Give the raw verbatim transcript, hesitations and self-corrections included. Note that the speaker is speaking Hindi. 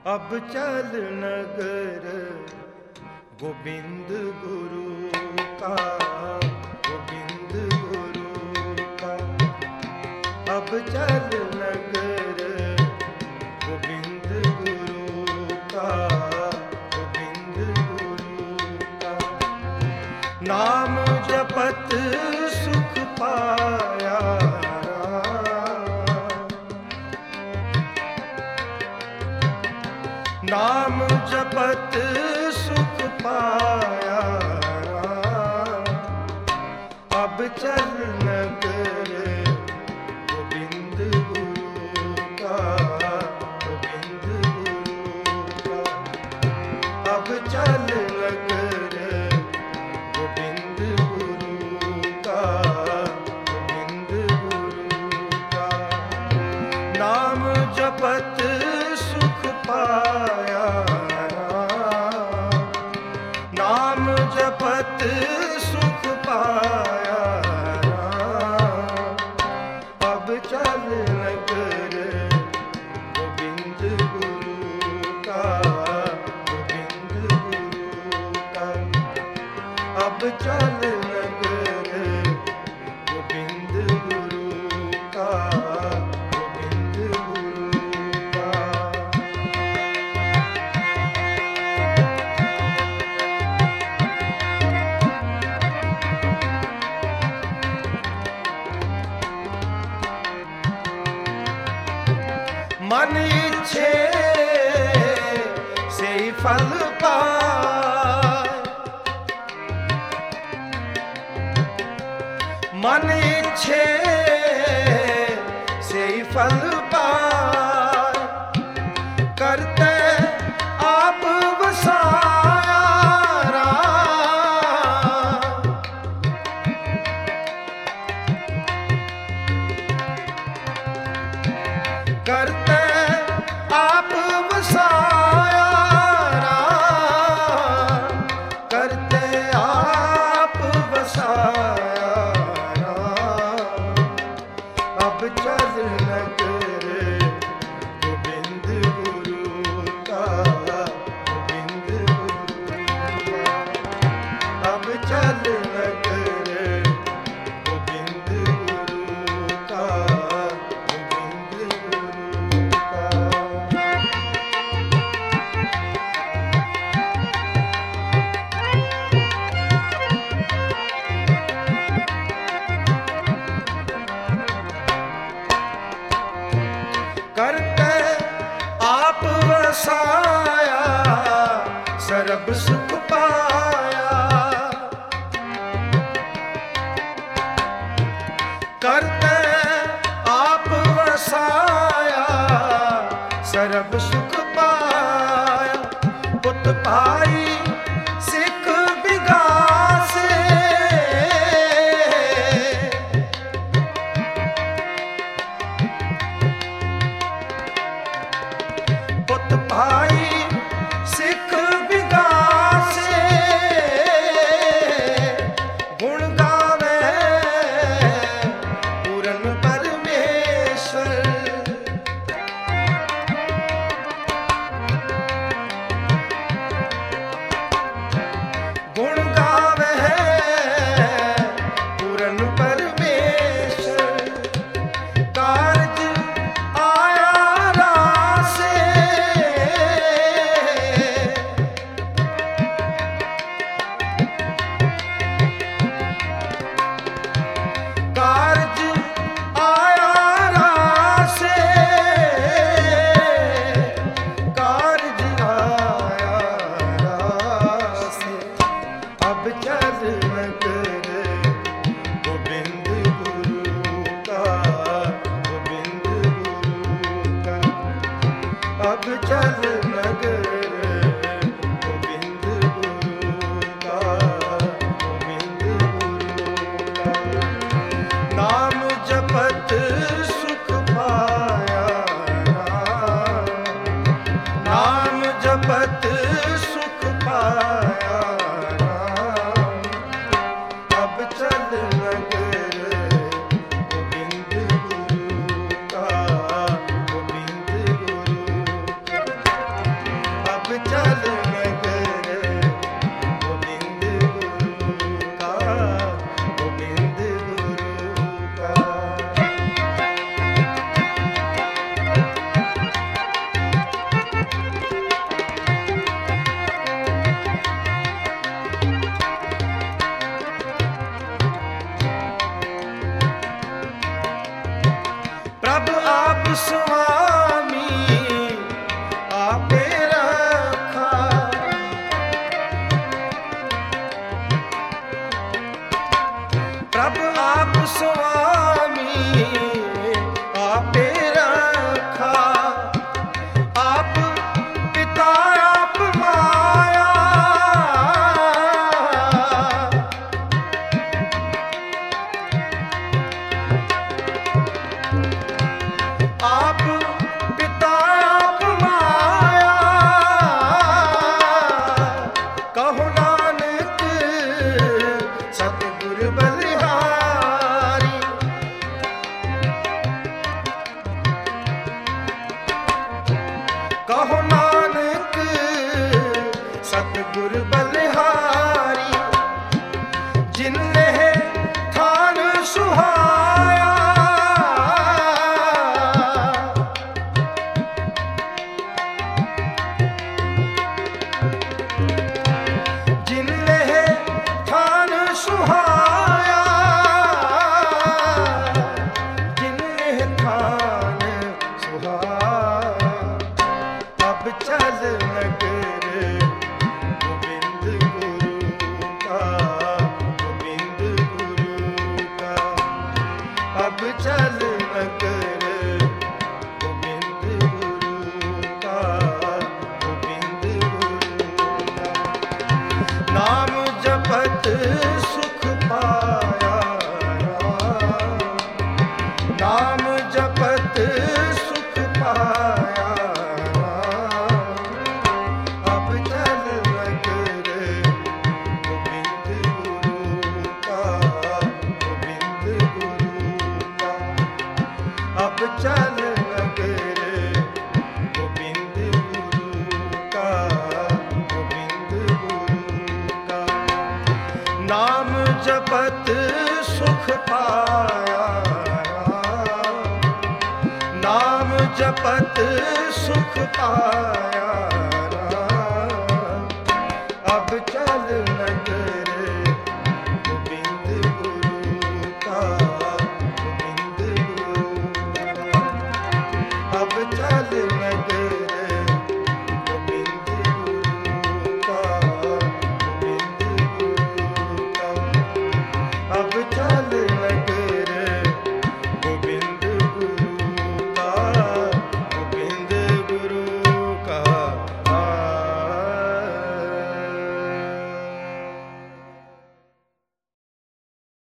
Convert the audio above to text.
अब चल नगर गोविंद गुरु का, गोविंद गुरु का। अब चल नगर गोविंद गुरु का, गोविंद गुरु का। नाम जपत सुख पाया, नाम जपत सुख पाया। अब चल नगर गोविंद गुरु का, गोविंद गुरु का। अब चल नगर गोविंद गुरु का, गोविंद गुरु का। नाम जपत सुख पाया, नाम जपत सुख पाया। अब चल नगर गोविंद गुरु का, गोविंद गुरु का। अब चल नगर गोविंद गुरु का, गोविंद गुरु का। मन इच्छे से फल पाए, मन इच्छे से फल पाए। करते आप वसाया करते आप वसाया, करते आप वसाया। अब चल नगर गोविंद गुरु का, गोविंद गुरु का। अब चल नगर गोविंद गुरु का, गोविंद गुरु का। करते आप वसाया, सर्ब सुख पाया। करते आप वसाया, सर्ब सुख पाया। पुत भाई सिख विगासे, पुत भाई सिख विगासे। गुण गावे पूरन परमेश्वर, गुण गावे पूरन परमेश्वर। कारज आया रासे, कारज आया रासे, कारज आया रासे। अब चल नगर गोविंद गुरु का, गोविंद गुरु का। अब चल नगर गोविंद गुरु का, गोविंद गुरु का। नाम जपत सुख पाया, नाम जपत सुख पाया। अब चल नगर गोविंद गुरु का, गोविंद गुरु का। स्वामी आपे रखा। प्रभु आप स्वामी आपे रखा। आप पिता आप माया, आप पिता आप माया। कहो नानक सतगुर बलिहारी। कहो नानक सतगुर बलिहारी। जिनने थान सुहाया, जिनने थान सुहाया, जिनने थान सुहाया। अब चल नगर गोविंद गुरु का, गोविंद गुरु का। अब चल नगर गोविंद गुरु का, गोविंद गुरु का। नाम जपत सुख पाया, नाम जपत सुख पाया। अब चल नगर गोविंद गुरु का, गोविंद गुरु का। अब चल नगर गोविंद गुरु का, गोविंद गुरु का। नाम जपत सुख पाया, नाम जपत सुख पाया। अब चल नगर गोविंद गुरु का, गोविंद गुरु का। अब चल